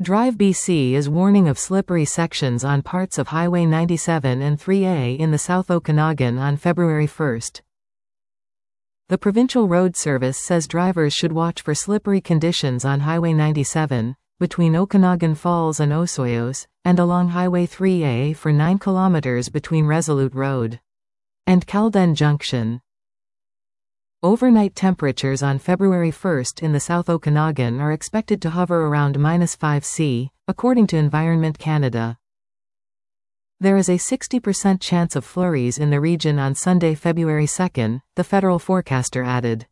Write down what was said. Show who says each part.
Speaker 1: Drive BC is warning of slippery sections on parts of Highway 97 and 3A in the South Okanagan on February 1. The Provincial Road Service says drivers should watch for slippery conditions on Highway 97, between Okanagan Falls and Osoyoos, and along Highway 3A for 9 kilometers between Resolute Road and Calden Junction. Overnight temperatures on February 1 in the South Okanagan are expected to hover around -5 C, according to Environment Canada. There is a 60% chance of flurries in the region on Sunday, February 2, the federal forecaster added.